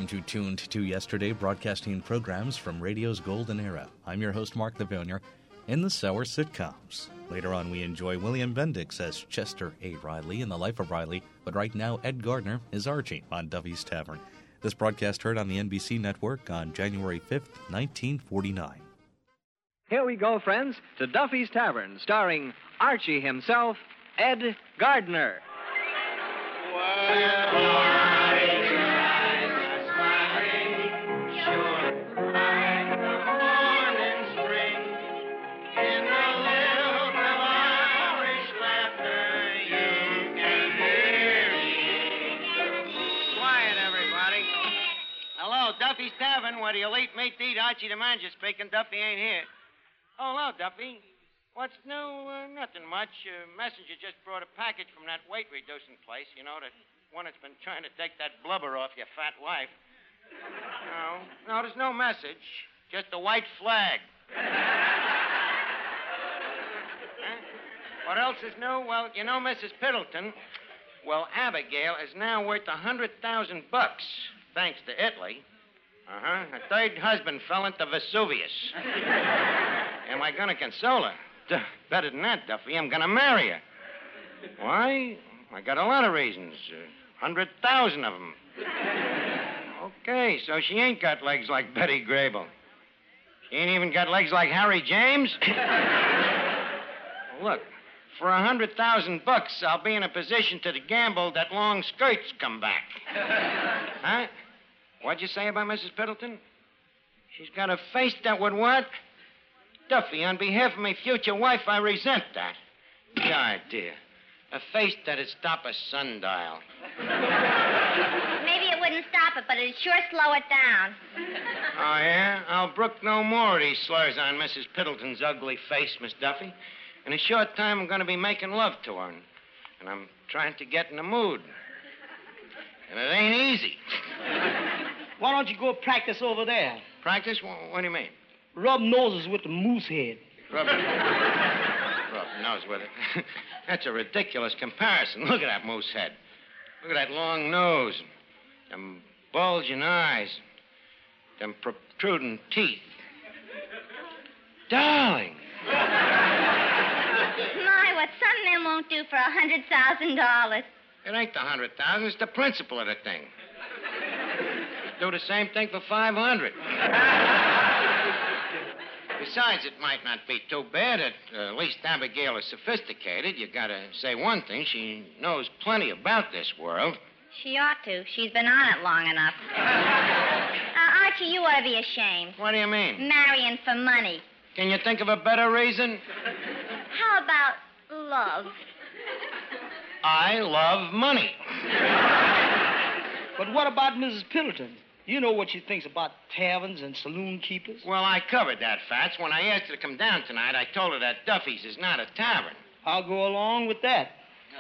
to Tuned to Yesterday, broadcasting programs from radio's golden era. I'm your host, Mark Lavonia, in the Sour Sitcoms. Later on, we enjoy William Bendix as Chester A. Riley in The Life of Riley, but right now, Ed Gardner is Archie on Duffy's Tavern. This broadcast heard on the NBC network on January 5th, 1949. Here we go, friends, to Duffy's Tavern, starring Archie himself, Ed Gardner. Duffy's Tavern, where the elite meat to eat. Archie the manager speaking. Duffy ain't here. Oh, hello, Duffy. What's new? Nothing much. Messenger just brought a package from that weight-reducing place. You know, that one that's been trying to take that blubber off your fat wife. No, there's no message. Just a white flag. Huh? What else is new? Well, you know Mrs. Piddleton. Well, Abigail is now worth $100,000, thanks to Italy. Her third husband fell into Vesuvius. Am I going to console her? Better than that, Duffy. I'm going to marry her. Why? I got a lot of reasons. 100,000 of them. Okay, so she ain't got legs like Betty Grable. She ain't even got legs like Harry James. Well, look, for $100,000, I'll be in a position to gamble that long skirts come back. Huh? What'd you say about Mrs. Piddleton? She's got a face that would what? Duffy, on behalf of my future wife, I resent that. The idea. A face that'd stop a sundial. Maybe it wouldn't stop it, but it'd sure slow it down. Oh, yeah? I'll brook no more of these slurs on Mrs. Piddleton's ugly face, Miss Duffy. In a short time, I'm going to be making love to her, and I'm trying to get in the mood. And it ain't easy. Why don't you go practice over there? Practice? What do you mean? Rub noses with the moose head. Rub nose with it. That's a ridiculous comparison. Look at that moose head. Look at that long nose. Them bulging eyes. Them protruding teeth. Darling. My, what some men won't do for $100,000. It ain't the 100,000. It's the principle of the thing. Do the same thing for 500. Besides, it might not be too bad. At least Abigail is sophisticated. You gotta say one thing. She knows plenty about this world. She ought to. She's been on it long enough. Archie, you ought to be ashamed. What do you mean? Marrying for money. Can you think of a better reason? How about love? I love money. But what about Mrs. Piddleton? You know what she thinks about taverns and saloon keepers. Well, I covered that, Fats. When I asked her to come down tonight, I told her that Duffy's is not a tavern. I'll go along with that.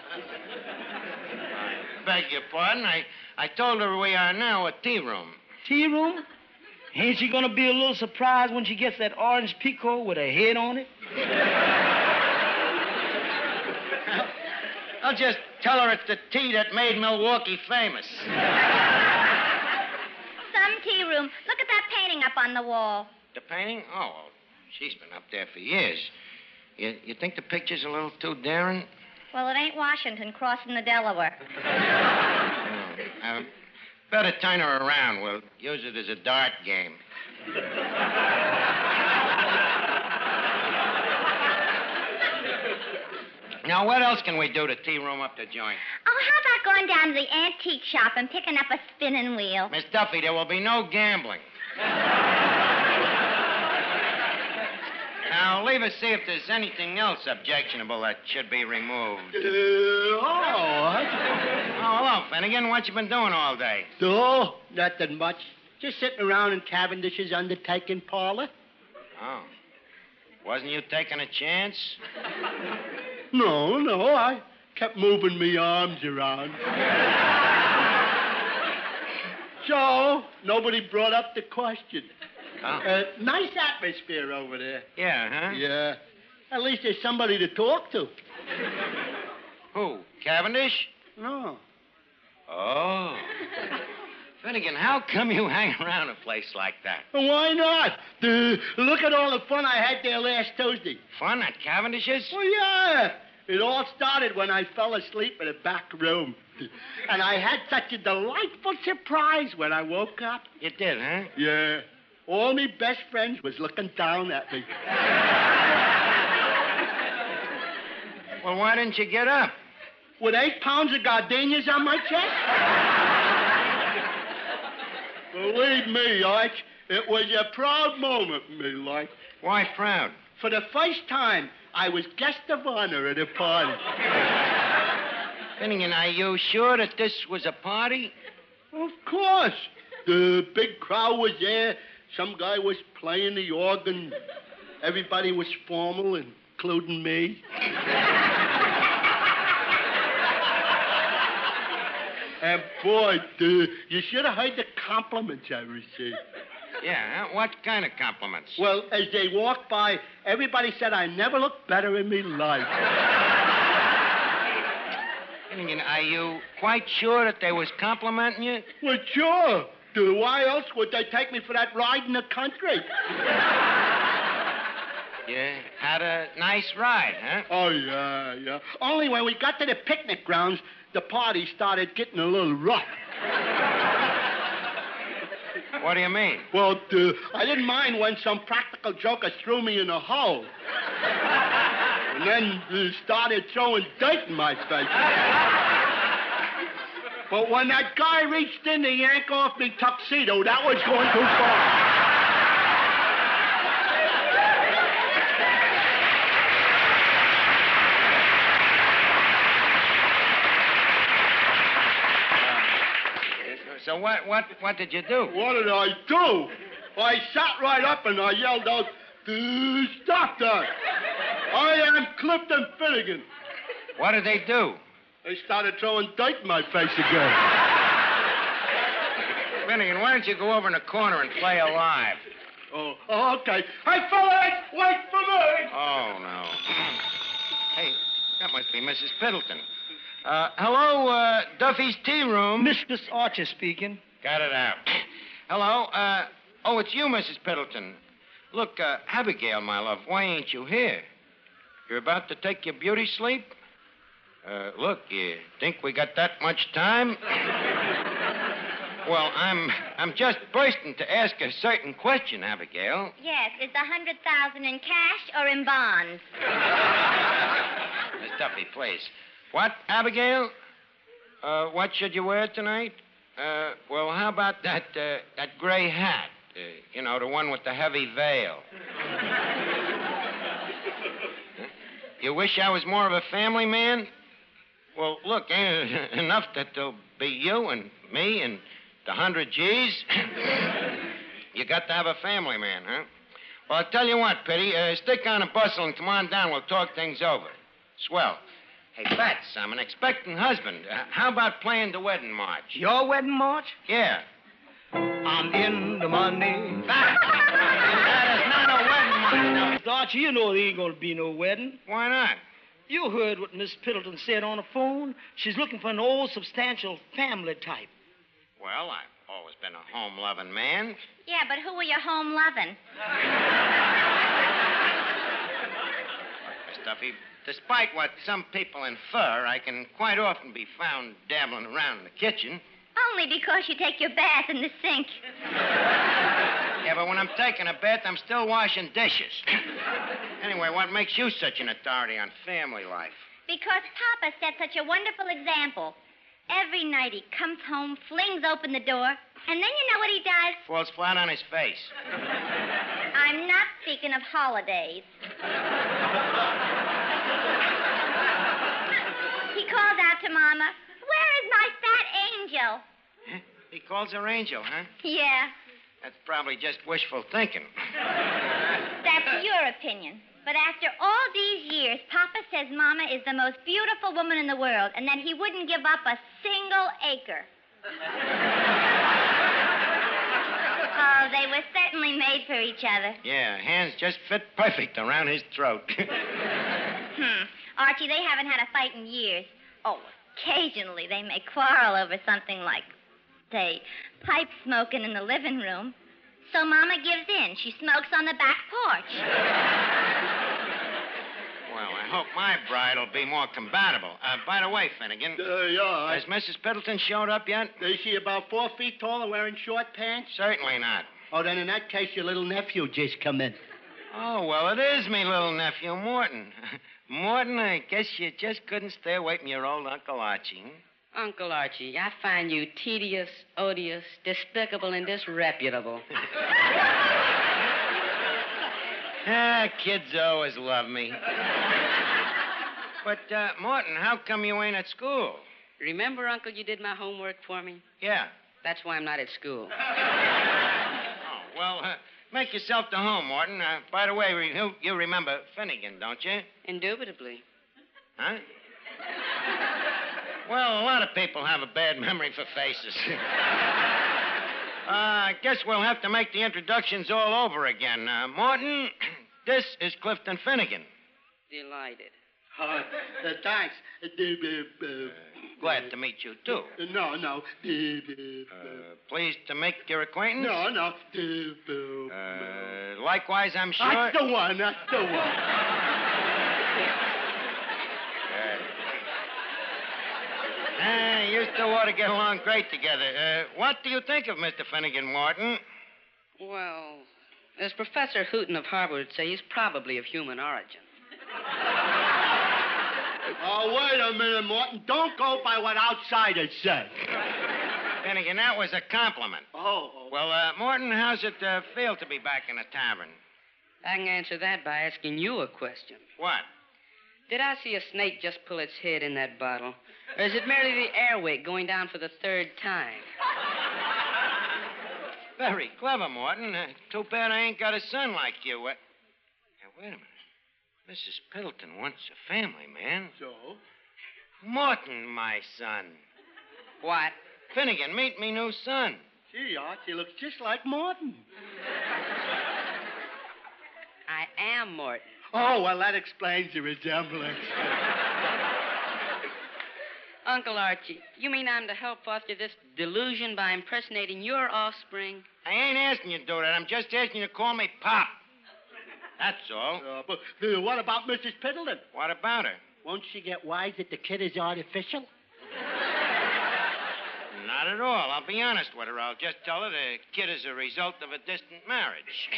I beg your pardon. I told her we are now a tea room. Tea room? Ain't she going to be a little surprised when she gets that orange Pico with a head on it? I'll just tell her it's the tea that made Milwaukee famous. Some tea room. Look at that painting up on the wall. The painting? Oh, well, she's been up there for years. You think the picture's a little too daring? Well, it ain't Washington crossing the Delaware. Better turn her around. We'll use it as a dart game. Now, what else can we do to tea room up the joint? Oh, how about going down to the antique shop and picking up a spinning wheel? Miss Duffy, there will be no gambling. Now, leave us see if there's anything else objectionable that should be removed. Oh, hello, Finnegan. What you been doing all day? Oh, nothing much. Just sitting around in Cavendish's undertaking parlor. Oh. Wasn't you taking a chance? No, I kept moving me arms around. So, nobody brought up the question. Oh. Nice atmosphere over there. Yeah, huh? Yeah. At least there's somebody to talk to. Who? Cavendish? No. Oh. Finnegan, how come you hang around a place like that? Why not? Look at all the fun I had there last Tuesday. Fun at Cavendish's? Oh, yeah. It all started when I fell asleep in a back room. And I had such a delightful surprise when I woke up. You did, huh? Yeah. All my best friends was looking down at me. Well, why didn't you get up? With 8 pounds of gardenias on my chest? Believe me, Arch, it was a proud moment in my life. Why proud? For the first time, I was guest of honor at a party. Finnegan, are you sure that this was a party? Of course. The big crowd was there. Some guy was playing the organ. Everybody was formal, including me. And boy, you should have heard the compliments I received. Yeah, huh? What kind of compliments? Well, as they walked by, everybody said I never looked better in my life. Finnegan, are you quite sure that they was complimenting you? Well, sure. Why else would they take me for that ride in the country? You had a nice ride, huh? Oh, yeah. Only when we got to the picnic grounds, the party started getting a little rough. What do you mean? Well, I didn't mind when some practical joker threw me in a hole. And then started throwing dirt in my face. But when that guy reached in to yank off me tuxedo, that was going too far. So what did you do? What did I do? I sat right up and I yelled out, "Stop that! I am Clifton Finnegan." What did they do? They started throwing dirt in my face again. Finnegan, why don't you go over in the corner and play alive? Oh, okay. Hey, fellas, wait for me! Oh, no. Hey, that must be Mrs. Piddleton. Hello, Duffy's Tea Room. Mistress Archer speaking. Got it out. Hello, it's you, Mrs. Piddleton. Look, Abigail, my love, why ain't you here? You're about to take your beauty sleep? Look, you think we got that much time? Well, I'm just bursting to ask a certain question, Abigail. Yes, is the 100,000 in cash or in bonds? Miss Duffy, please. What, Abigail? What should you wear tonight? Well, how about that gray hat? The one with the heavy veil. You wish I was more of a family man? Well, look, ain't it enough that there'll be you and me and the 100 G's? You got to have a family man, huh? Well, I'll tell you what, Pitty. Stick on a bustle and come on down. We'll talk things over. Swell. Hey, Bats, I'm an expectant husband. How about playing the wedding march? Your wedding march? Yeah. I'm in the money. That is not a wedding march. Now. Mr. Archer, you know there ain't going to be no wedding. Why not? You heard what Miss Piddleton said on the phone. She's looking for an old, substantial family type. Well, I've always been a home-loving man. Yeah, but who are you home-loving? Miss Duffy, despite what some people infer, I can quite often be found dabbling around in the kitchen. Only because you take your bath in the sink. Yeah, but when I'm taking a bath, I'm still washing dishes. Anyway, what makes you such an authority on family life? Because Papa set such a wonderful example. Every night he comes home, flings open the door, and then you know what he does? Falls flat on his face. I'm not speaking of holidays. He calls out to Mama, "Where is my fat angel?" Huh? He calls her Angel, huh? Yeah, That's probably just wishful thinking. that's your opinion. But after all these years, Papa says Mama is the most beautiful woman in the world and that he wouldn't give up a single acre. Oh, they were certainly made for each other. Yeah, hands just fit perfect around his throat. Archie, they haven't had a fight in years. Oh, occasionally they may quarrel over something like say, pipe smoking in the living room. So Mama gives in. She smokes on the back porch. Well, I hope my bride will be more compatible. By the way, Finnegan, Yeah. has Mrs. Piddleton showed up yet? Is she about 4 feet tall and wearing short pants? Certainly not. Oh, then in that case, your little nephew just come in. Oh, well, it is me little nephew, Morton. Morton, I guess you just couldn't stay away from your old Uncle Archie. Uncle Archie, I find you tedious, odious, despicable, and disreputable. Kids always love me. But, Morton, how come you ain't at school? Remember, Uncle, you did my homework for me? Yeah. That's why I'm not at school. Oh, well, make yourself to home, Morton. By the way, you remember Finnegan, don't you? Indubitably. Huh? Well, a lot of people have a bad memory for faces. I guess we'll have to make the introductions all over again. Morton, this is Clifton Finnegan. Delighted. Thanks. Glad to meet you, too. No. Pleased to make your acquaintance? No. Likewise, I'm sure. That's the one. You two ought to get along great together. What do you think of Mr. Finnegan, Morton? Well, as Professor Hooton of Harvard would say, he's probably of human origin. Oh, wait a minute, Morton. Don't go by what outsiders say. Finnegan, that was a compliment. Oh. Well, Morton, how's it feel to be back in a tavern? I can answer that by asking you a question. What? Did I see a snake just pull its head in that bottle? Or is it merely the airwick going down for the third time? Very clever, Morton. Too bad I ain't got a son like you. Now, wait a minute. Mrs. Piddleton wants a family, man. So? Morton, my son. What? Finnegan, meet me new son. Gee, Archie looks just like Morton. I am Morton. Oh, well, that explains the resemblance. Uncle Archie, you mean I'm to help foster this delusion by impersonating your offspring? I ain't asking you to do that. I'm just asking you to call me Pop. That's all. But what about Mrs. Piddleton? What about her? Won't she get wise that the kid is artificial? Not at all. I'll be honest with her. I'll just tell her the kid is a result of a distant marriage.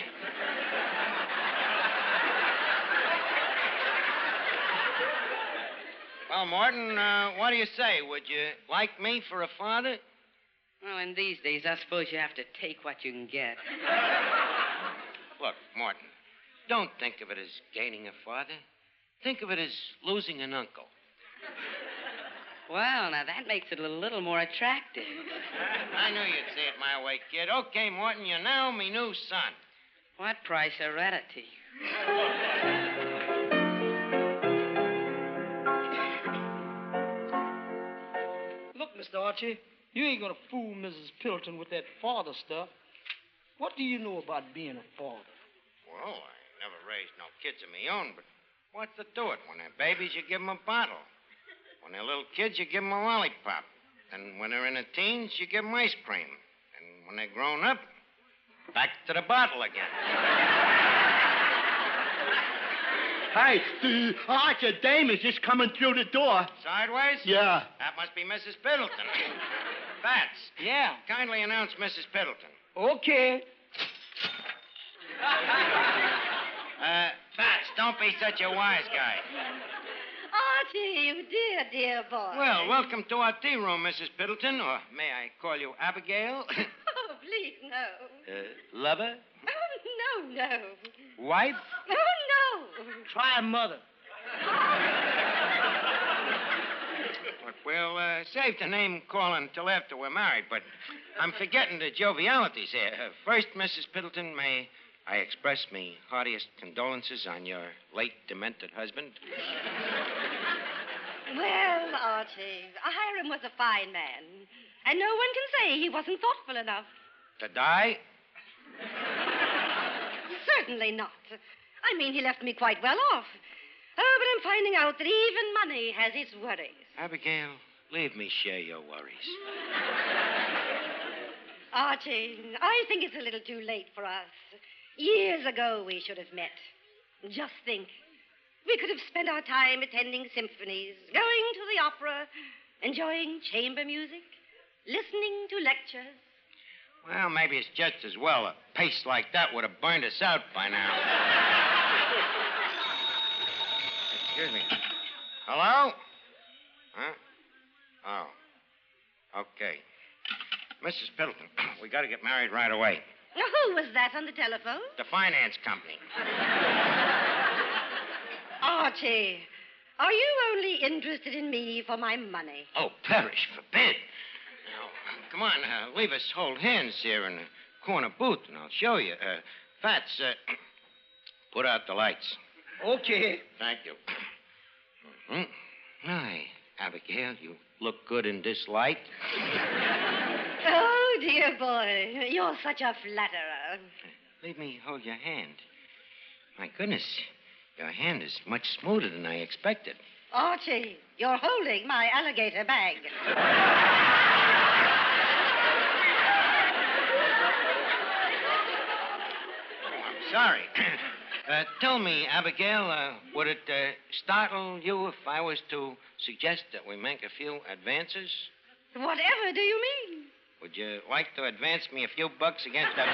Well, Morton, what do you say? Would you like me for a father? Well, in these days, I suppose you have to take what you can get. Look, Morton, don't think of it as gaining a father. Think of it as losing an uncle. Well, now that makes it a little more attractive. I knew you'd say it my way, kid. Okay, Morton, you're now me new son. What price heredity? Look, Mr. Archie, you ain't gonna fool Mrs. Piddleton with that father stuff. What do you know about being a father? Well, I never raised no kids of my own, but what's to do it? When they're babies, you give them a bottle. When they're little kids, you give them a lollipop. And when they're in their teens, you give them ice cream. And when they're grown up, back to the bottle again. Hey, Archie, a dame is just coming through the door. Sideways? Yeah. That must be Mrs. Piddleton. Bats. Yeah. Kindly announce Mrs. Piddleton. Okay. Bats, don't be such a wise guy. Archie, you dear boy. Well, welcome to our tea room, Mrs. Piddleton, or may I call you Abigail? Oh, please, no. Lover? Oh, no. Wife? Oh, no. Try mother. Look, we'll save the name calling until after we're married, but I'm forgetting the jovialities here. First, Mrs. Piddleton, may I express me heartiest condolences on your late demented husband. Well, Archie, Hiram was a fine man, and no one can say he wasn't thoughtful enough. To die? Certainly not. I mean, he left me quite well off. Oh, but I'm finding out that even money has its worries. Abigail, leave me share your worries. Archie, I think it's a little too late for us. Years ago we should have met. Just think. We could have spent our time attending symphonies, going to the opera, enjoying chamber music, listening to lectures. Well, maybe it's just as well. A pace like that would have burned us out by now. Excuse me. Hello? Huh? Oh. Okay. Mrs. Piddleton, we got to get married right away. Who was that on the telephone? The finance company. Archie, are you only interested in me for my money? Oh, perish forbid. Now, come on, leave us hold hands here in the corner booth, and I'll show you. Fats, put out the lights. Okay. Thank you. Mm-hmm. Hi, Abigail, you look good in this light. Oh, dear boy, you're such a flatterer. Leave me hold your hand. My goodness, your hand is much smoother than I expected. Archie, you're holding my alligator bag. I'm sorry. Tell me, Abigail, would it startle you if I was to suggest that we make a few advances? Whatever do you mean? Would you like to advance me a few bucks against that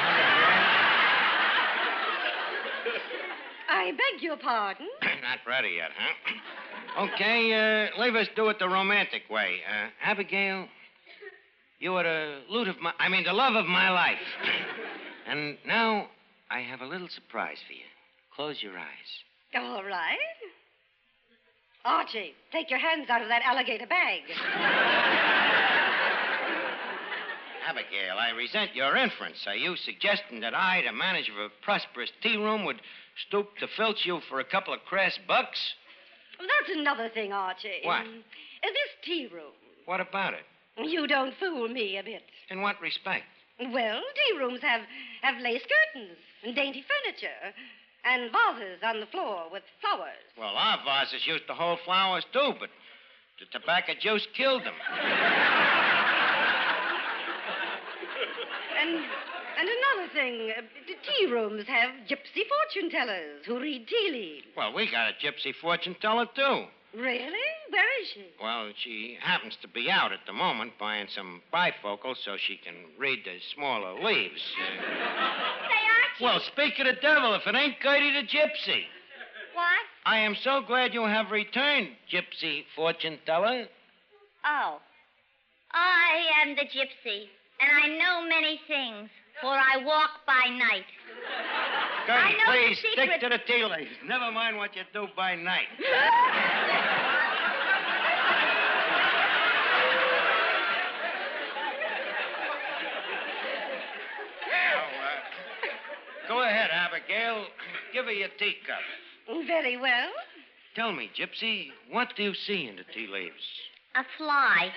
$100,000? I beg your pardon? Not ready yet, huh? Okay, leave us do it the romantic way. Abigail, you are the the love of my life. And now I have a little surprise for you. Close your eyes. All right. Archie, take your hands out of that alligator bag. Abigail, I resent your inference. Are you suggesting that I, the manager of a prosperous tea room, would stoop to filch you for a couple of crass bucks? Well, that's another thing, Archie. What? This tea room. What about it? You don't fool me a bit. In what respect? Well, tea rooms have lace curtains and dainty furniture and vases on the floor with flowers. Well, our vases used to hold flowers, too, but the tobacco juice killed them. And another thing, the tea rooms have gypsy fortune tellers who read tea leaves. Well, we got a gypsy fortune teller, too. Really? Where is she? Well, she happens to be out at the moment buying some bifocals so she can read the smaller leaves. Say, Archie. Well, speak of the devil, if it ain't Gertie the gypsy. What? I am so glad you have returned, gypsy fortune teller. Oh. I am the gypsy, and I know many things, for I walk by night. Gertie, know the please, secret. stick to the tea leaves. Never mind what you do by night. Go ahead, Abigail. Give her your teacup. Very well. Tell me, Gypsy, what do you see in the tea leaves? A fly.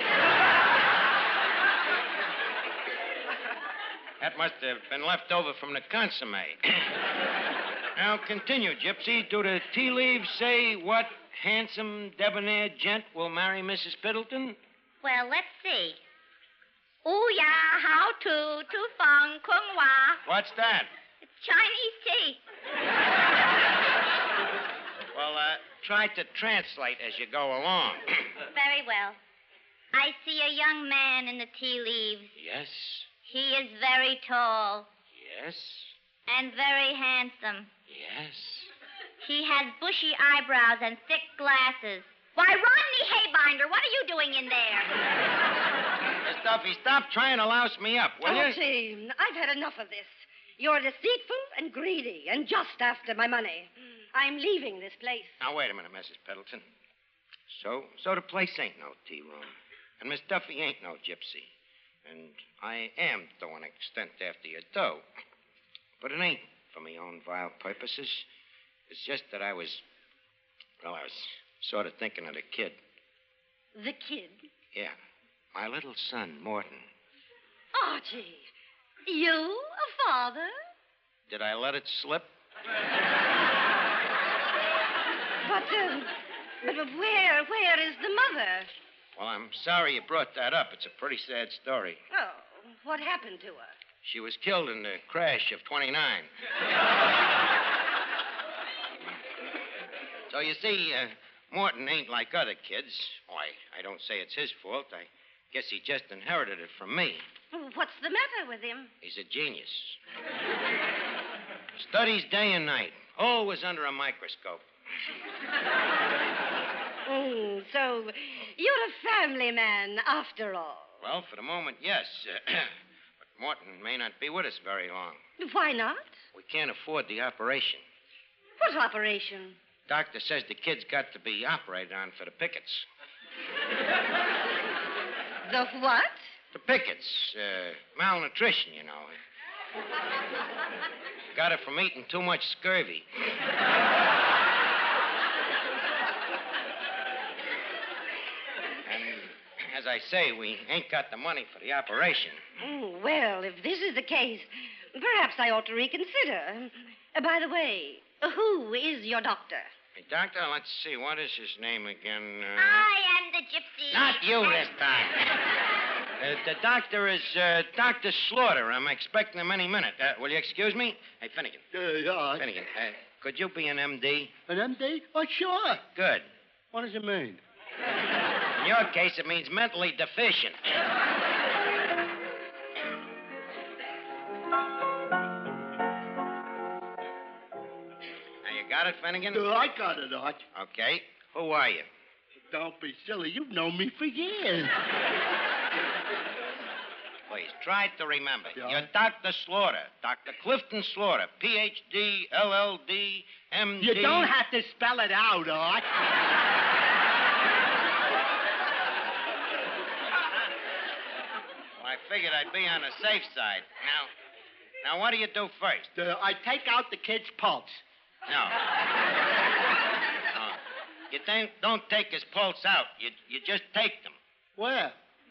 That must have been left over from the consomme. Now, continue, Gypsy. Do the tea leaves say what handsome, debonair gent will marry Mrs. Piddleton? Well, let's see. Ooh, ya, how to feng kung wa. What's that? It's Chinese tea. Well, try to translate as you go along. Very well. I see a young man in the tea leaves. Yes, He is very tall yes, and very handsome. yes. He has bushy eyebrows and thick glasses. Why, Rodney Haybinder, what are you doing in there? Miss Duffy, stop trying to louse me up, will you? Archie, I've had enough of this. You're deceitful and greedy and just after my money. I'm leaving this place. Now, wait a minute, Mrs. Piddleton. So the place ain't no tea room. And Miss Duffy ain't no gypsy. And I am to an extent after your dough. But it ain't for me own vile purposes. It's just that I was sort of thinking of the kid. The kid? Yeah, my little son, Morton. Archie, you a father? Did I let it slip? But where is the mother? Well, I'm sorry you brought that up. It's a pretty sad story. Oh, What happened to her? She was killed in the crash of 29. So you see, Morton ain't like other kids. Why, I don't say it's his fault. I guess he just inherited it from me. What's the matter with him? He's a genius. Studies day and night, always under a microscope. So you're a family man after all. Well, for the moment, yes. But Morton may not be with us very long. Why not? We can't afford the operation. What operation? Doctor says the kid's got to be operated on for the pickets. The what? The pickets. Malnutrition, you know. Got it from eating too much scurvy. And as I say, we ain't got the money for the operation. Well, if this is the case, perhaps I ought to reconsider. By the way, who is your doctor? Hey, Doctor, let's see. What is his name again? I am the gypsy. Not you this time. The doctor is Dr. Slaughter. I'm expecting him any minute. Will you excuse me? Hey, Finnegan. Yeah. Finnegan, could you be an MD? An MD? Oh, sure. Good. What does it mean? In your case, it means mentally deficient. Now, you got it, Finnegan? I got it, Arch. Okay. Who are you? Don't be silly. You've known me for years. Please, try to remember. Yeah. You're Dr. Slaughter. Dr. Clifton Slaughter. Ph.D., LL.D., M.D. You don't have to spell it out, Arch. Well, I figured I'd be on the safe side. Now, what do you do first? I take out the kid's pulse. No. You don't take his pulse out. You just take them. Where?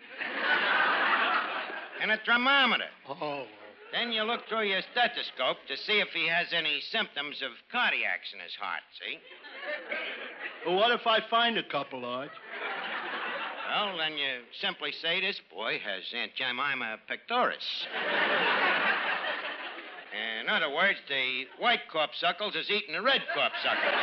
In a thermometer. Oh. Then you look through your stethoscope to see if he has any symptoms of cardiacs in his heart, see? Well, what if I find a couple, Arch? Well, then you simply say this boy has angina pectoris. In other words, the white corpuscles is eating the red corpuscles.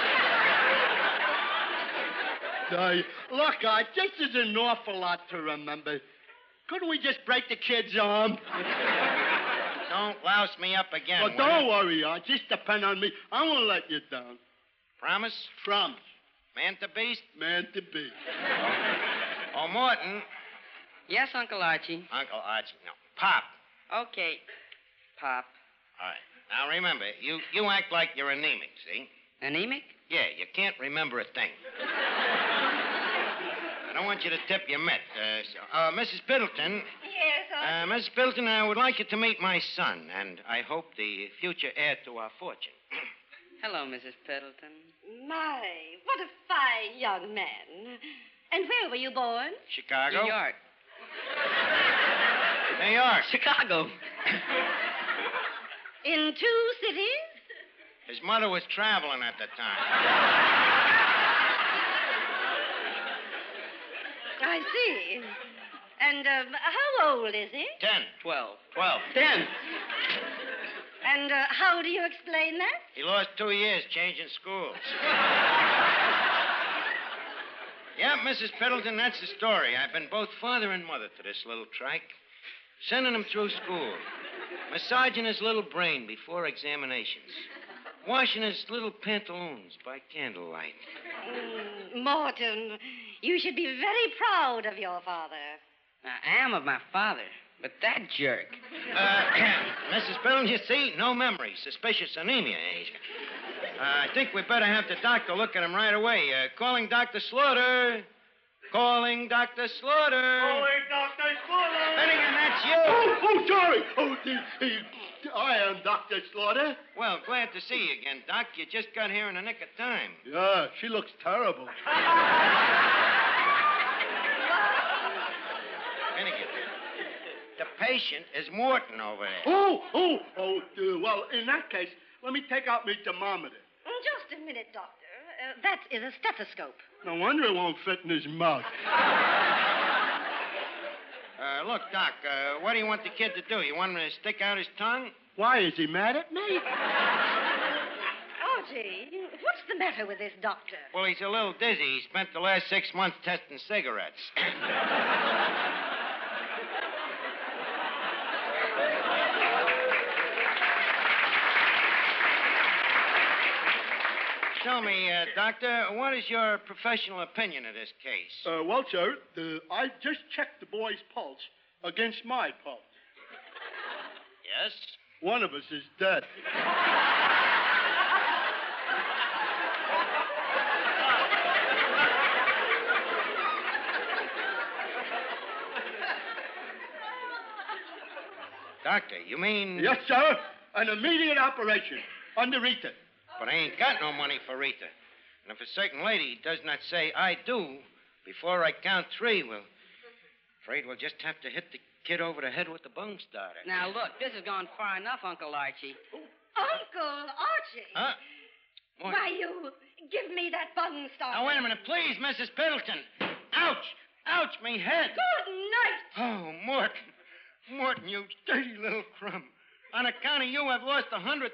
Look, Arch, this is an awful lot to remember. Couldn't we just break the kid's arm? Don't louse me up again. Well, don't worry, Arch. Just depend on me. I won't let you down. Promise? Promise. Man to beast? Man to be. Oh, Morton. Yes, Uncle Archie. Uncle Archie. No, Pop. Okay, Pop. All right. Now, remember, you act like you're anemic, see? Anemic? Yeah, you can't remember a thing. I don't want you to tip your mitt. Mrs. Piddleton. Yes, Archie? Mrs. Piddleton, I would like you to meet my son, and I hope the future heir to our fortune. Hello, Mrs. Piddleton. My, what a fine young man. And where were you born? Chicago? New York. New York. Chicago. In 2 cities? His mother was traveling at the time. I see. And how old is he? 10. 12. 12. 10. And how do you explain that? He lost 2 years changing schools. Yeah, Mrs. Piddleton, that's the story. I've been both father and mother to this little trike. Sending him through school. Massaging his little brain before examinations. Washing his little pantaloons by candlelight. Morton, you should be very proud of your father. I am of my father, but that jerk. Mrs. Piddleton, you see, no memory. Suspicious anemia. I think we better have the doctor look at him right away. Calling Dr. Slaughter. Calling Dr. Slaughter. Calling Dr. Slaughter. Finnegan, that's you. Oh, sorry. I am Dr. Slaughter. Well, glad to see you again, Doc. You just got here in the nick of time. Yeah, she looks terrible. Finnegan, the patient is Morton over there. Well, in that case, let me take out my thermometer. Just a minute, Doctor. That is a stethoscope. No wonder it won't fit in his mouth. Look, Doc, what do you want the kid to do? You want him to stick out his tongue? Why, is he mad at me? Archie, what's the matter with this doctor? Well, he's a little dizzy. He spent the last 6 months testing cigarettes. Tell me, Doctor, what is your professional opinion of this case? Well, sir, I just checked the boy's pulse against my pulse. Yes? One of us is dead. Doctor, you mean... Yes, sir. An immediate operation under Rita. But I ain't got no money for Rita. And if a certain lady does not say, I do, before I count 3, well, afraid we'll just have to hit the kid over the head with the bung starter. Now, look, this has gone far enough, Uncle Archie. Uncle Archie. Huh? What? Why, you give me that bung starter. Now, wait a minute, please, Mrs. Piddleton. Ouch! Ouch, me head. Good night. Oh, Morton. Morton, you dirty little crumb. On account of you, I've lost $100,000.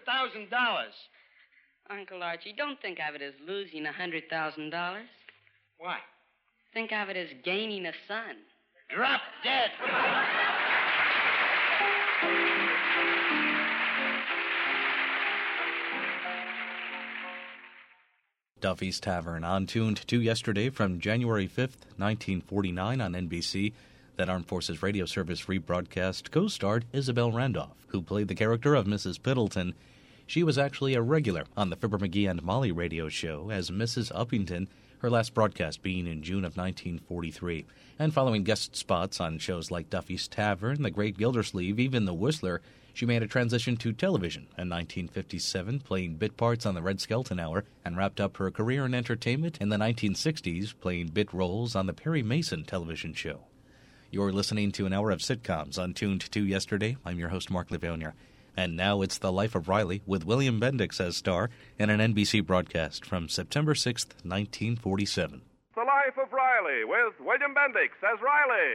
Uncle Archie, don't think of it as losing $100,000. Why? Think of it as gaining a son. Drop dead. Duffy's Tavern, on Tuned to yesterday from January 5th, 1949 on NBC. That Armed Forces Radio Service rebroadcast co-starred Isabel Randolph, who played the character of Mrs. Piddleton. She was actually a regular on the Fibber McGee and Molly radio show as Mrs. Uppington, her last broadcast being in June of 1943. And following guest spots on shows like Duffy's Tavern, The Great Gildersleeve, even The Whistler, she made a transition to television in 1957, playing bit parts on The Red Skelton Hour, and wrapped up her career in entertainment in the 1960s, playing bit roles on the Perry Mason television show. You're listening to an hour of sitcoms on Tuned to yesterday. I'm your host, Mark Livonia. And now it's The Life of Riley with William Bendix as star in an NBC broadcast from September 6th, 1947. The Life of Riley with William Bendix as Riley.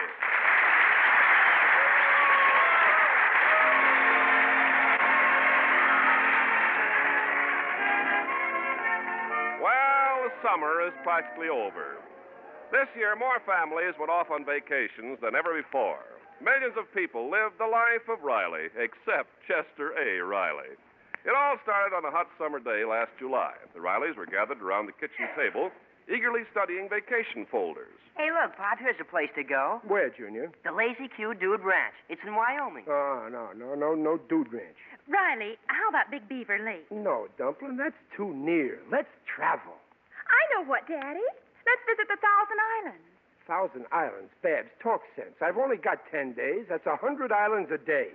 Well, summer is practically over. This year, more families went off on vacations than ever before. Millions of people lived the life of Riley, except Chester A. Riley. It all started on a hot summer day last July. The Rileys were gathered around the kitchen table, eagerly studying vacation folders. Hey, look, Pop, here's a place to go. Where, Junior? The Lazy Q Dude Ranch. It's in Wyoming. Oh, no Dude Ranch. Riley, how about Big Beaver Lake? No, Dumpling, that's too near. Let's travel. I know what, Daddy. Let's visit the Thousand Islands. 1,000 Islands. Babs, talk sense. I've only got 10 days. That's 100 islands a day.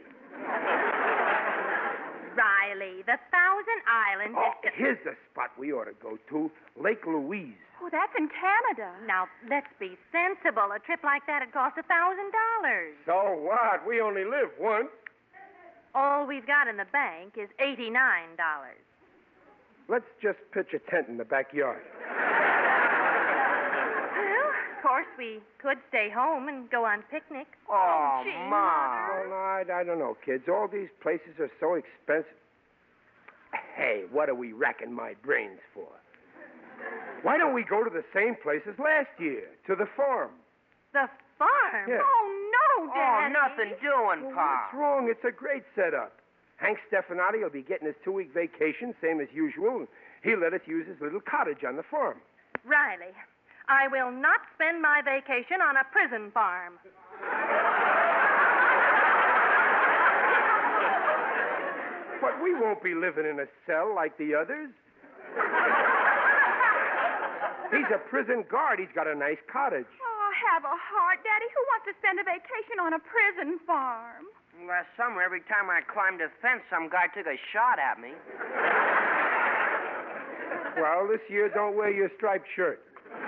Riley, the 1,000 Islands... Oh, here's the spot we ought to go to. Lake Louise. Oh, that's in Canada. Now, let's be sensible. A trip like that would cost $1,000. So what? We only live once. All we've got in the bank is $89. Let's just pitch a tent in the backyard. Of course, we could stay home and go on picnic. Oh, gee, Mom. Well, I don't know, kids. All these places are so expensive. Hey, what are we racking my brains for? Why don't we go to the same place as last year, to the farm? The farm? Yeah. Oh, no, Daddy. Oh, nothing doing, Pop. What's wrong? It's a great setup. Hank Stefanati will be getting his 2-week vacation, same as usual. He'll let us use his little cottage on the farm. Riley, I will not spend my vacation on a prison farm. But we won't be living in a cell like the others. He's a prison guard. He's got a nice cottage. Oh, have a heart, Daddy. Who wants to spend a vacation on a prison farm? Last summer, every time I climbed a fence, some guy took a shot at me. Well, this year, don't wear your striped shirt.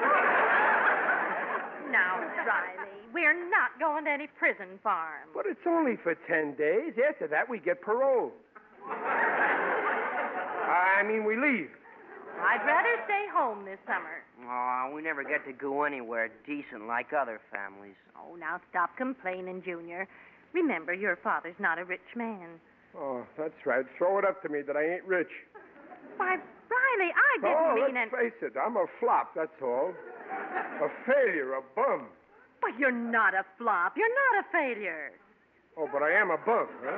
Now, Riley, we're not going to any prison farm. But it's only for 10 days. After that, we get parole. I mean, we leave. I'd rather stay home this summer. Oh, we never get to go anywhere decent like other families. Oh, now stop complaining, Junior. Remember, your father's not a rich man. Oh, that's right. Throw it up to me that I ain't rich. Why, Riley, I didn't mean let's face it. I'm a flop, that's all. A failure, a bum. But you're not a flop. You're not a failure. Oh, but I am a bum, huh?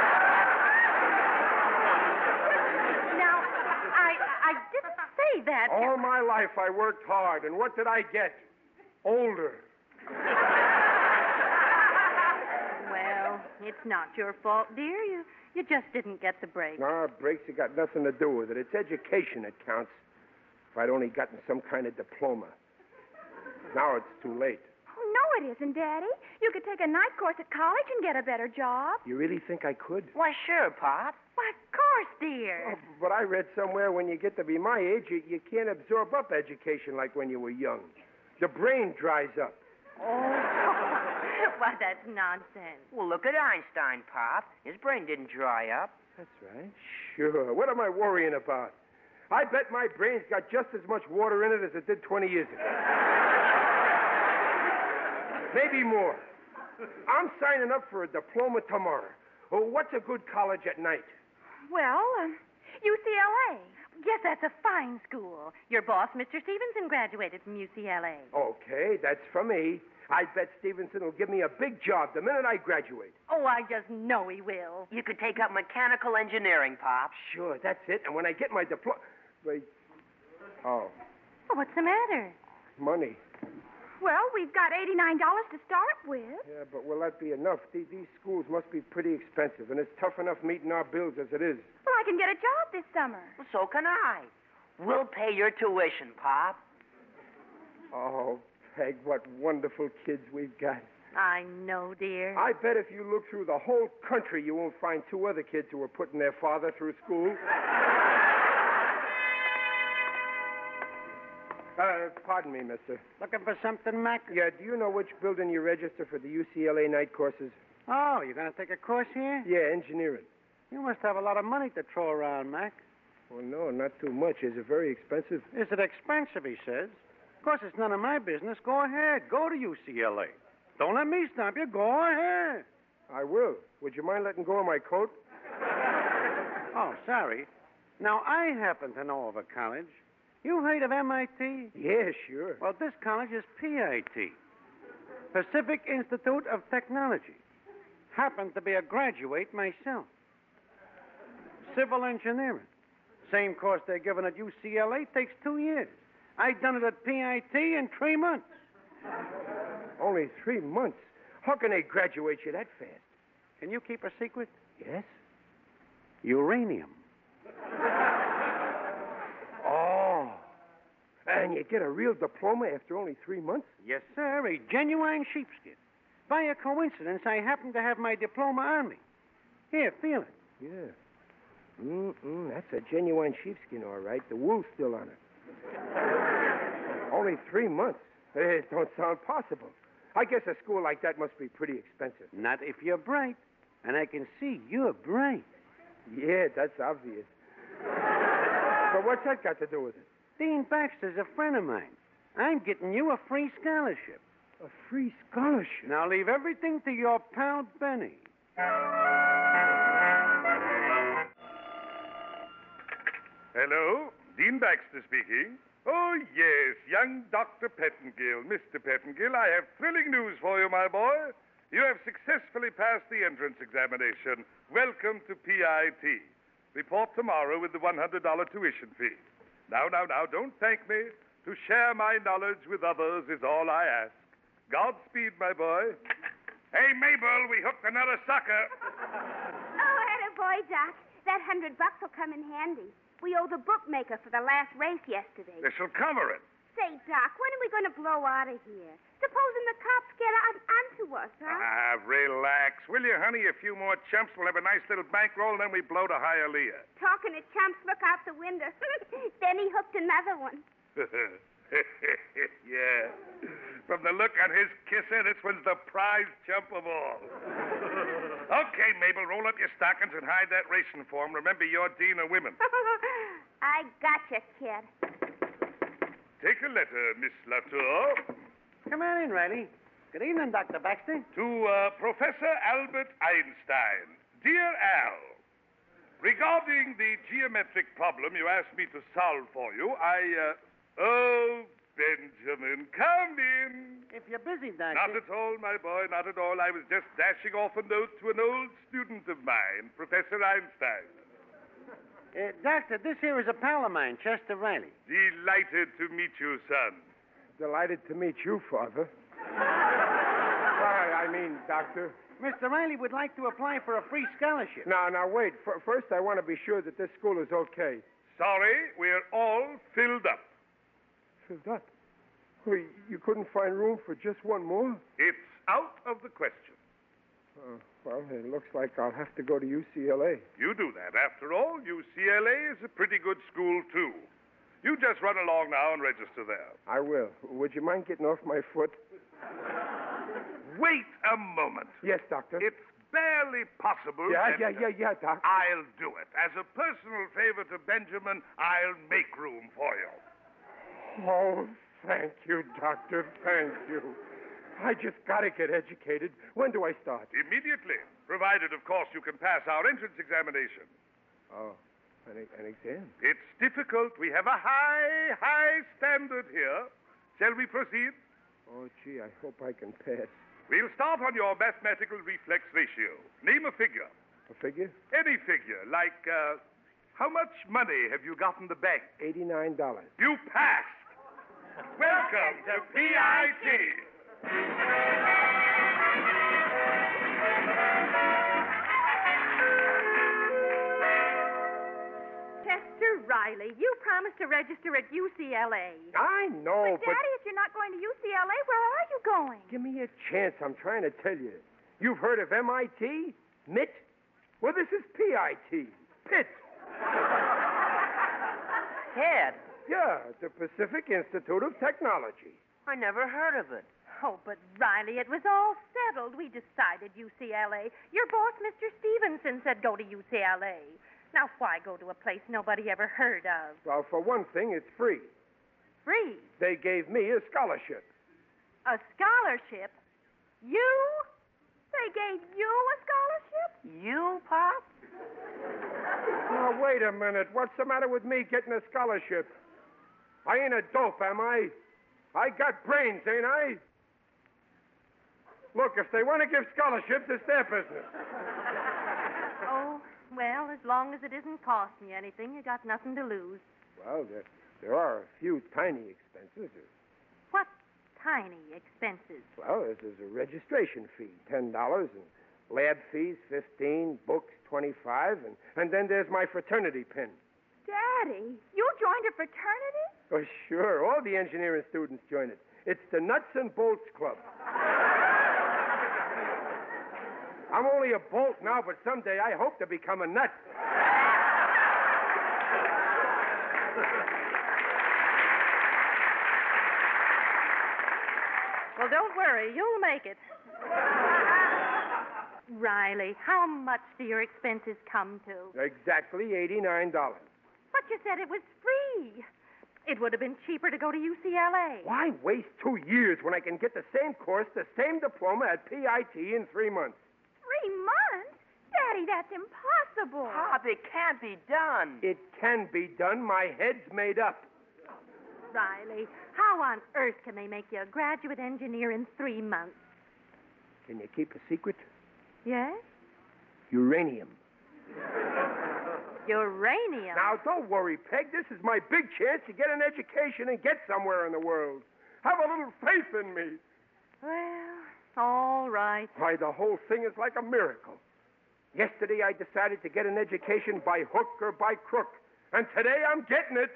Now, I didn't say that. All my life I worked hard, and what did I get? Older. Well, it's not your fault, dear. You just didn't get the break. No, breaks have got nothing to do with it. It's education that counts. If I'd only gotten some kind of diploma. Now it's too late. Oh, no, it isn't, Daddy. You could take a night course at college and get a better job. You really think I could? Why, sure, Pop. Why, of course, dear. Oh, but I read somewhere when you get to be my age, you can't absorb up education like when you were young. The brain dries up. Oh, well, that's nonsense. Well, look at Einstein, Pop. His brain didn't dry up. That's right. Sure. What am I worrying about? I bet my brain's got just as much water in it as it did 20 years ago. Maybe more. I'm signing up for a diploma tomorrow. Oh, what's a good college at night? Well, UCLA. Yes, that's a fine school. Your boss, Mr. Stevenson, graduated from UCLA. Okay, that's for me. I bet Stevenson will give me a big job the minute I graduate. Oh, I just know he will. You could take up mechanical engineering, Pop. Sure, that's it. And when I get my diploma... Wait. Oh, Well, what's the matter? money. Well, we've got $89 to start with. Yeah, but will that be enough? These schools must be pretty expensive, and it's tough enough meeting our bills as it is. Well, I can get a job this summer. Well, so can I. We'll pay your tuition, Pop. Oh, Peg, what wonderful kids we've got. I know, dear. I bet if you look through the whole country, you won't find two other kids who are putting their father through school. Pardon me, mister. Looking for something, Mac? Yeah, do you know which building you register for the UCLA night courses? Oh, you're going to take a course here? Yeah, engineering. You must have a lot of money to throw around, Mac. Well, no, not too much. Is it very expensive? Is it expensive, he says. Of course, it's none of my business. Go ahead. Go to UCLA. Don't let me stop you. Go ahead. I will. Would you mind letting go of my coat? Oh, sorry. Now, I happen to know of a college. You heard of MIT? Yeah, sure. Well, this college is PIT, Pacific Institute of Technology. Happen to be a graduate myself. Civil engineering. Same course they're giving at UCLA takes 2 years. I done it at PIT in 3 months. Only 3 months? How can they graduate you that fast? Can you keep a secret? Yes? Uranium. Oh. And you get a real diploma after only 3 months? Yes, sir. A genuine sheepskin. By a coincidence, I happen to have my diploma on me. Here, feel it. Yeah. That's a genuine sheepskin, all right. The wool's still on it. Only 3 months. It don't sound possible. I guess a school like that must be pretty expensive. Not if you're bright. And I can see you're bright. Yeah, that's obvious. But what's that got to do with it? Dean Baxter's a friend of mine. I'm getting you a free scholarship. A free scholarship? Now leave everything to your pal Benny. Hello, Dean Baxter speaking. Oh, yes, young Dr. Pettingill. Mr. Pettingill, I have thrilling news for you, my boy. You have successfully passed the entrance examination. Welcome to PIT. Report tomorrow with the $100 tuition fee. Now, don't thank me. To share my knowledge with others is all I ask. Godspeed, my boy. Hey, Mabel, we hooked another sucker. Oh, attaboy, Doc. That $100 will come in handy. We owe the bookmaker for the last race yesterday. This'll cover it. Say, Doc, when are we going to blow out of here? Supposing the cops get onto us, huh? Relax. Will you, honey? A few more chumps. We'll have a nice little bankroll, and then we blow to Hialeah. Talking to chumps, look out the window. Then he hooked another one. Yeah. From the look on his kisser, this one's the prize chump of all. Okay, Mabel, roll up your stockings and hide that racing form. Remember, you're Dean of Women. I gotcha, kid. Take a letter, Miss Latour. Come on in, Riley. Good evening, Dr. Baxter. To Professor Albert Einstein. Dear Al, regarding the geometric problem you asked me to solve for you, Oh, Benjamin, come in. If you're busy, Doctor. Not at all, my boy, not at all. I was just dashing off a note to an old student of mine, Professor Einstein. Doctor, this here is a pal of mine, Chester Riley. Delighted to meet you, son. Delighted to meet you, Father. Doctor. Mr. Riley would like to apply for a free scholarship. Now, wait. First, I want to be sure that this school is okay. Sorry, we're all filled up. Filled up? Well, you couldn't find room for just one more? It's out of the question. Well, it looks like I'll have to go to UCLA. You do that. After all, UCLA is a pretty good school, too. You just run along now and register there. I will. Would you mind getting off my foot? Wait a moment. Yes, Doctor. It's barely possible. Yeah, Doc. I'll do it. As a personal favor to Benjamin, I'll make room for you. Oh, thank you, Doctor. Thank you. I just got to get educated. When do I start? Immediately. Provided, of course, you can pass our entrance examination. Oh, an exam? It's difficult. We have a high standard here. Shall we proceed? Oh, gee, I hope I can pass. We'll start on your mathematical reflex ratio. Name a figure. A figure? Any figure, like, how much money have you got in the bank? $89. You passed. Welcome to PIT. Chester Riley, you promised to register at UCLA. I know, but... Daddy, if you're not going to UCLA, where are you going? Give me a chance. I'm trying to tell you. You've heard of MIT? MIT? Well, this is PIT. Pitt. Ted? Yeah, the Pacific Institute of Technology. I never heard of it. Oh, but Riley, it was all settled. We decided UCLA. Your boss, Mr. Stevenson, said go to UCLA. Now, why go to a place nobody ever heard of? Well, for one thing, it's free. Free? They gave me a scholarship. A scholarship? You? They gave you a scholarship? You, Pop? Now, wait a minute. What's the matter with me getting a scholarship? I ain't a dope, am I? I got brains, ain't I? Look, if they want to give scholarships, it's their business. Oh, well, as long as it isn't costing you anything, you got nothing to lose. Well, there are a few tiny expenses. What tiny expenses? Well, there's a registration fee, $10, and lab fees, $15, books, $25, and then there's my fraternity pin. Daddy, you joined a fraternity? Oh, sure. All the engineering students join it. It's the Nuts and Bolts Club. I'm only a bolt now, but someday I hope to become a nut. Well, don't worry. You'll make it. Riley, how much do your expenses come to? Exactly $89. But you said it was free. It would have been cheaper to go to UCLA. Why waste 2 years when I can get the same course, the same diploma at PIT in 3 months? 3 months? Daddy, that's impossible. Pop, it can't be done. It can be done. My head's made up. Riley, how on earth can they make you a graduate engineer in 3 months? Can you keep a secret? Yes? Uranium. Uranium? Now, don't worry, Peg. This is my big chance to get an education and get somewhere in the world. Have a little faith in me. Well, all right. Why, the whole thing is like a miracle. Yesterday, I decided to get an education by hook or by crook. And today, I'm getting it.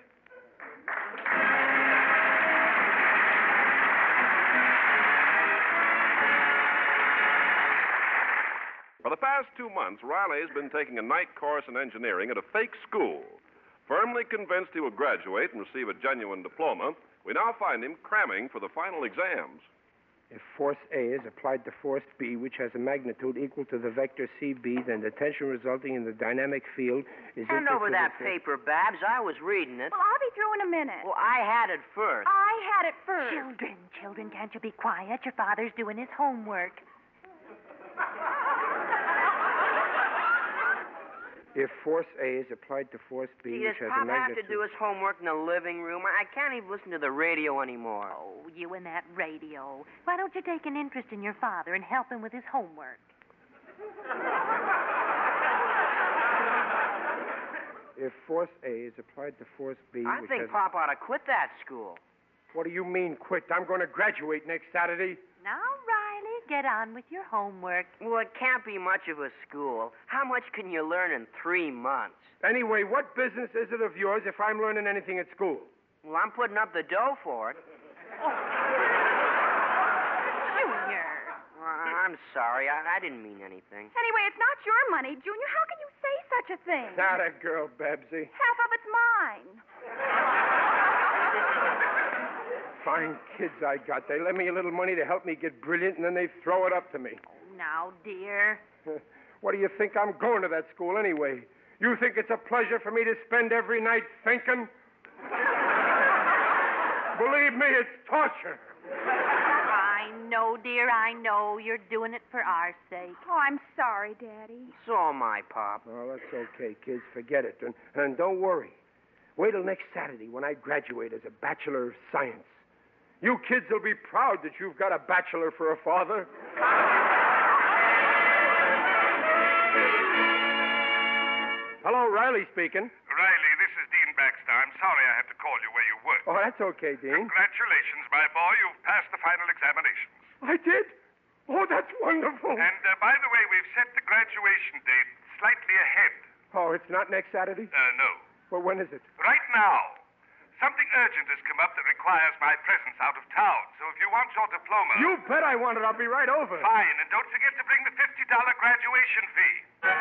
For the past 2 months, Riley's been taking a night course in engineering at a fake school. Firmly convinced he will graduate and receive a genuine diploma, we now find him cramming for the final exams. If force A is applied to force B, which has a magnitude equal to the vector CB, then the tension resulting in the dynamic field is Hand equal over to that the... paper, Babs. I was reading it. Well, I'll be through in a minute. Well, I had it first. I had it first. Children, can't you be quiet? Your father's doing his homework. If force A is applied to force B, Does which has a Pop have to magnitude... do his homework in the living room? I can't even listen to the radio anymore. Oh, you and that radio. Why don't you take an interest in your father and help him with his homework? If force A is applied to force B, I which think has... Pop ought to quit that school. What do you mean, quit? I'm going to graduate next Saturday. Now, Riley, get on with your homework. Well, it can't be much of a school. How much can you learn in 3 months? Anyway, what business is it of yours if I'm learning anything at school? Well, I'm putting up the dough for it. Junior. I'm sorry. I didn't mean anything. Anyway, it's not your money, Junior. How can you say such a thing? Not a girl, Babsy. Half of it's mine. Fine kids I got. They lend me a little money to help me get brilliant, and then they throw it up to me. Now, dear. What do you think I'm going to that school anyway? You think it's a pleasure for me to spend every night thinking? Believe me, it's torture. I know, dear, I know. You're doing it for our sake. Oh, I'm sorry, Daddy. So am I, Pop. Oh, that's okay, kids. Forget it. And don't worry. Wait till next Saturday when I graduate as a Bachelor of Science. You kids will be proud that you've got a bachelor for a father. Hello, Riley speaking. Riley, this is Dean Baxter. I'm sorry I had to call you where you work. Oh, that's okay, Dean. Congratulations, my boy. You've passed the final examinations. I did? Oh, that's wonderful. And, by the way, we've set the graduation date slightly ahead. Oh, it's not next Saturday? No. Well, when is it? Right now. Something urgent has come up that requires my presence out of town. So if you want your diploma... You bet I want it. I'll be right over. Fine. And don't forget to bring the $50 graduation fee.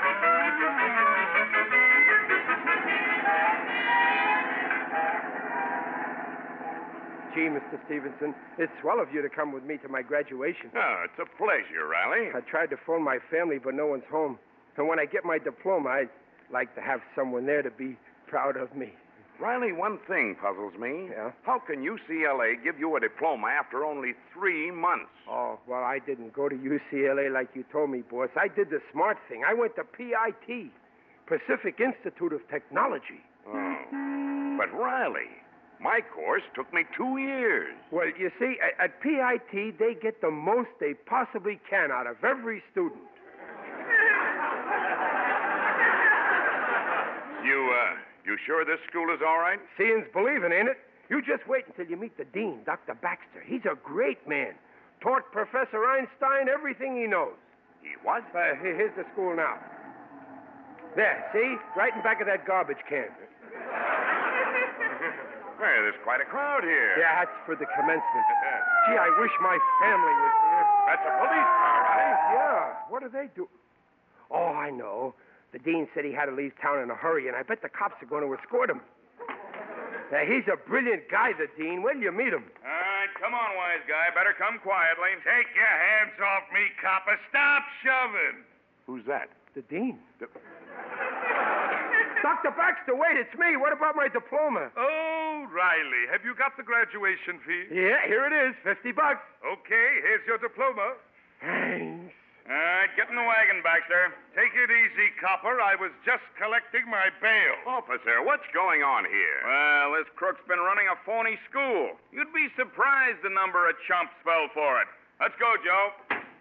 Gee, Mr. Stevenson, it's swell of you to come with me to my graduation. Oh, it's a pleasure, Riley. I tried to phone my family, but no one's home. And when I get my diploma, I'd like to have someone there to be proud of me. Riley, one thing puzzles me. Yeah? How can UCLA give you a diploma after only 3 months? Oh, well, I didn't go to UCLA like you told me, boss. I did the smart thing. I went to PIT, Pacific Institute of Technology. Oh. But, Riley, my course took me 2 years. Well, you see, at PIT, they get the most they possibly can out of every student. You sure this school is all right? Seeing's believing, ain't it? You just wait until you meet the dean, Dr. Baxter. He's a great man. Taught Professor Einstein everything he knows. He what? Here's the school now. There, see? Right in back of that garbage can. Well, there's quite a crowd here. Yeah, that's for the commencement. Gee, I wish my family was here. That's a police car, right? Yeah. What do they do? Oh, I know. The dean said he had to leave town in a hurry, and I bet the cops are going to escort him. He's a brilliant guy, the dean. Where do you meet him? All right, come on, wise guy. Better come quietly. Take your hands off me, copper. Stop shoving. Who's that? The dean. Dr. Baxter, wait, it's me. What about my diploma? Oh, Riley, have you got the graduation fee? Yeah, here it is, $50. Okay, here's your diploma. Thanks. All right, get in the wagon, Baxter. Take it easy, copper. I was just collecting my bail. Officer, what's going on here? Well, this crook's been running a phony school. You'd be surprised the number of chumps fell for it. Let's go, Joe.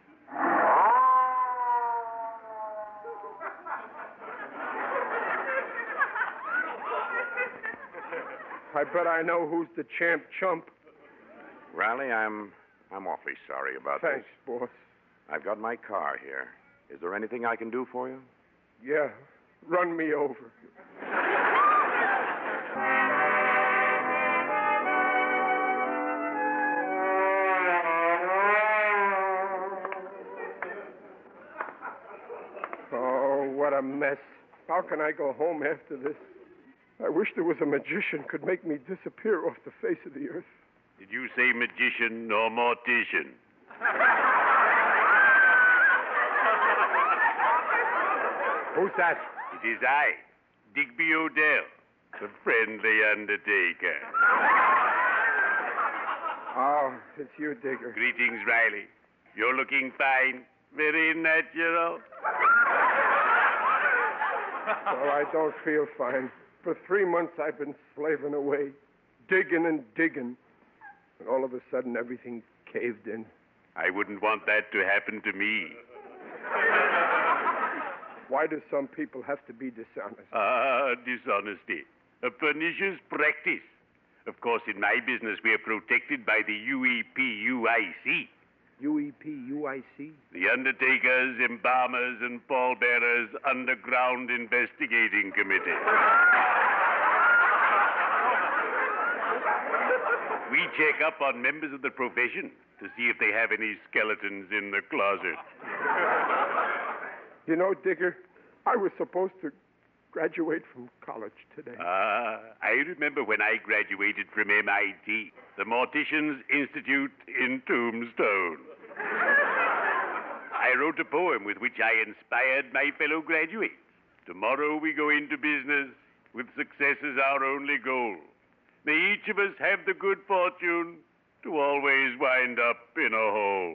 I bet I know who's the champ chump. Riley, I'm awfully sorry about Thanks, this. boss. I've got my car here. Is there anything I can do for you? Yeah, run me over. Oh, what a mess. How can I go home after this? I wish there was a magician could make me disappear off the face of the earth. Did you say magician or mortician? Who's that? It is I, Digby Odell, the friendly undertaker. Oh, it's you, Digger. Greetings, Riley. You're looking fine. Very natural. Well, I don't feel fine. For 3 months, I've been slaving away, digging and digging. And all of a sudden, everything caved in. I wouldn't want that to happen to me. Why do some people have to be dishonest? Dishonesty. A pernicious practice. Of course, in my business, we are protected by the UEPUIC. UEPUIC? The Undertakers, Embalmers, and Pallbearers Underground Investigating Committee. We check up on members of the profession to see if they have any skeletons in the closet. You know, Digger, I was supposed to graduate from college today. I remember when I graduated from MIT, the Morticians Institute in Tombstone. I wrote a poem with which I inspired my fellow graduates. Tomorrow we go into business with success as our only goal. May each of us have the good fortune to always wind up in a hole.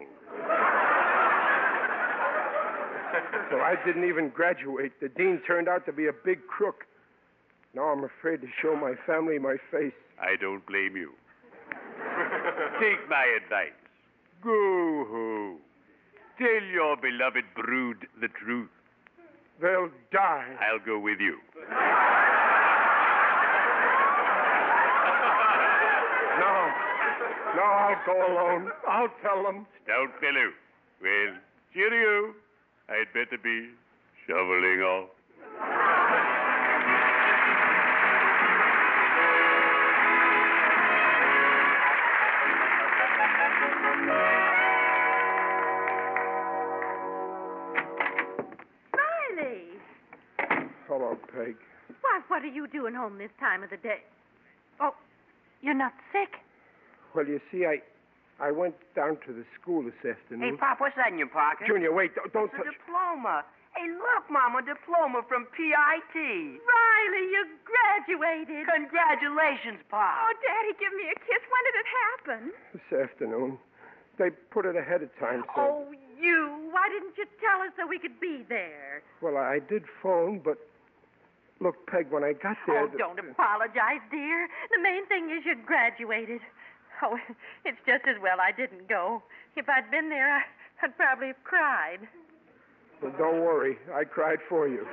So I didn't even graduate. The dean turned out to be a big crook. Now I'm afraid to show my family my face. I don't blame you. Take my advice. Go home. Tell your beloved brood the truth. They'll die. I'll go with you. No, I'll go alone. I'll tell them. Stout fellow. Well, cheerio. I'd better be shoveling off. Riley! Hello, Peg. Why, what are you doing home this time of the day? Oh, you're not sick? Well, you see, I went down to the school this afternoon. Hey, Pop, what's that in your pocket? Junior, wait, don't It's touch. a diploma. Hey, look, Mom, a diploma from PIT. Riley, you graduated. Congratulations, Pop. Oh, Daddy, give me a kiss. When did it happen? This afternoon. They put it ahead of time, so... Oh, you. Why didn't you tell us so we could be there? Well, I did phone, but... Look, Peg, when I got there... Oh, don't apologize, dear. The main thing is you graduated. Oh, it's just as well I didn't go. If I'd been there, I'd probably have cried. Well, don't worry. I cried for you.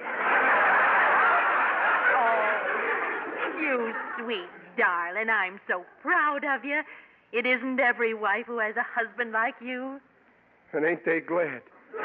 Oh, you sweet darling. I'm so proud of you. It isn't every wife who has a husband like you. And ain't they glad?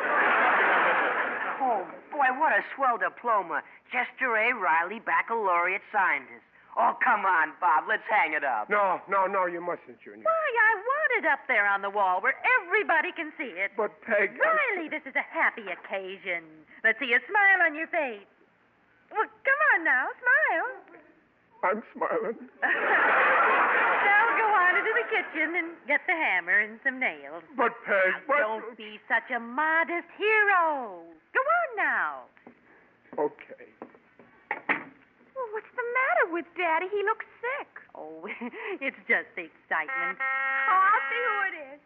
Oh, boy, what a swell diploma. Chester A. Riley, baccalaureate scientist. Oh, come on, Bob. Let's hang it up. No, you mustn't, Junior. Why, I want it up there on the wall where everybody can see it. But, Peg... Riley, this is a happy occasion. Let's see a smile on your face. Well, come on now, smile. I'm smiling. Now go on into the kitchen and get the hammer and some nails. But, Peg, Don't be such a modest hero. Go on now. Okay. Well, what's the matter with Daddy? He looks sick. Oh, it's just the excitement. Oh, I'll see who it is.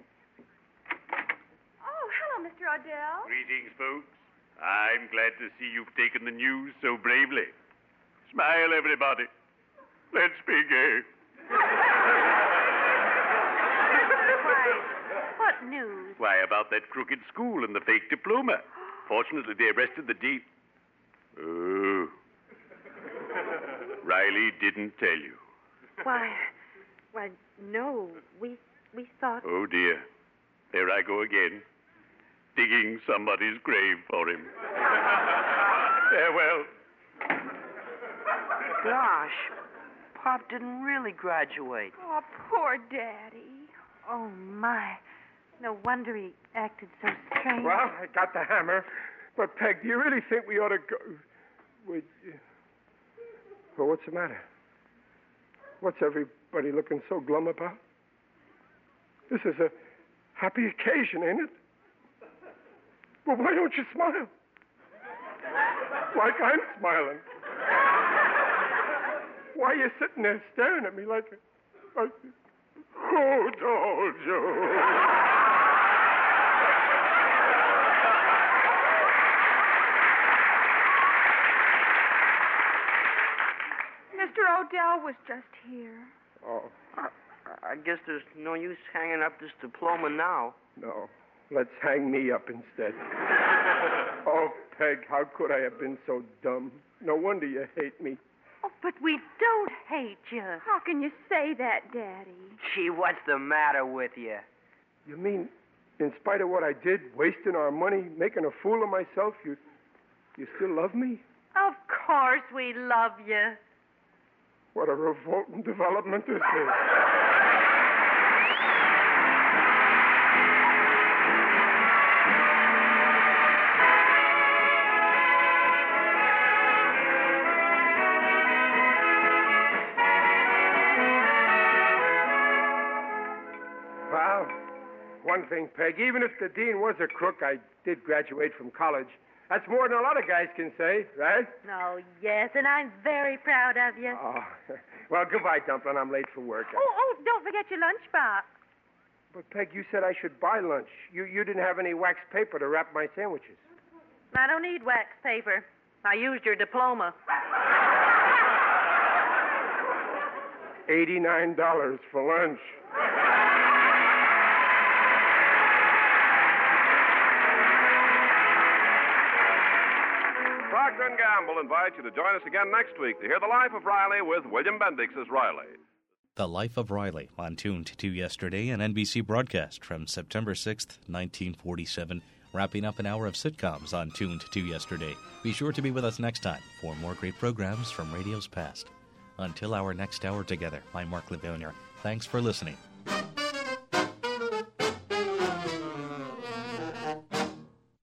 Oh, hello, Mr. Odell. Greetings, folks. I'm glad to see you've taken the news so bravely. Smile, everybody. Let's begin. What news? Why, about that crooked school and the fake diploma. Fortunately, they arrested the dean. Oh. Riley didn't tell you. Why, no. We thought... Oh, dear. There I go again. Digging somebody's grave for him. Farewell. Gosh, Pop didn't really graduate. Oh, poor Daddy. Oh, my. No wonder he acted so strange. Well, I got the hammer. But, Peg, do you really think we ought to go... Well, what's the matter? What's everybody looking so glum about? This is a Happy occasion, ain't it? Well, why don't you smile? Like I'm smiling. Why are you sitting there staring at me like who told you? Mr. Odell was just here. Oh. I guess there's no use hanging up this diploma now. No. Let's hang me up instead. Oh, Peg, how could I have been so dumb? No wonder you hate me. Oh, but we don't hate you. How can you say that, Daddy? Gee, what's the matter with you? You mean, in spite of what I did, wasting our money, making a fool of myself, you still love me? Of course we love you. What a revolting development this is. Well, one thing, Peg, even if the dean was a crook, I did graduate from college. That's more than a lot of guys can say, right? Oh, yes, and I'm very proud of you. Oh, well, goodbye, Dumplin'. I'm late for work. Oh, don't forget your lunchbox. But, Peg, you said I should buy lunch. You didn't have any wax paper to wrap my sandwiches. I don't need wax paper. I used your diploma. $89 for lunch. Procter & Gamble invites you to join us again next week to hear The Life of Riley with William Bendix as Riley. The Life of Riley on Tuned to Yesterday, an NBC broadcast from September 6th, 1947, wrapping up an hour of sitcoms on Tuned to Yesterday. Be sure to be with us next time for more great programs from radio's past. Until our next hour together, I'm Mark Livonia. Thanks for listening.